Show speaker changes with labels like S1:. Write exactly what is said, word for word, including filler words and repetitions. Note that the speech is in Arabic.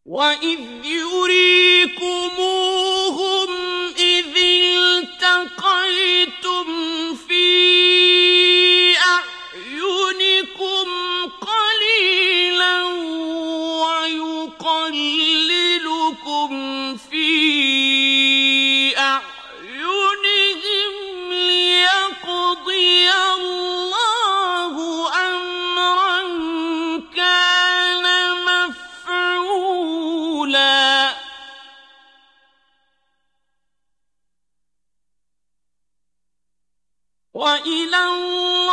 S1: وَإِذْ يُرِيكُمُوهُمْ إِذِ الْتَقَيْتُمْ فِي أَعْيُنِكُمْ قَلِيلًا وَيُقَلِّلُكُمْ فِي أَعْيُنِهِمْ لِيَقْضِيَ اللَّهُ أَمْرًا كَانَ مَفْعُولًا. وَإِلَى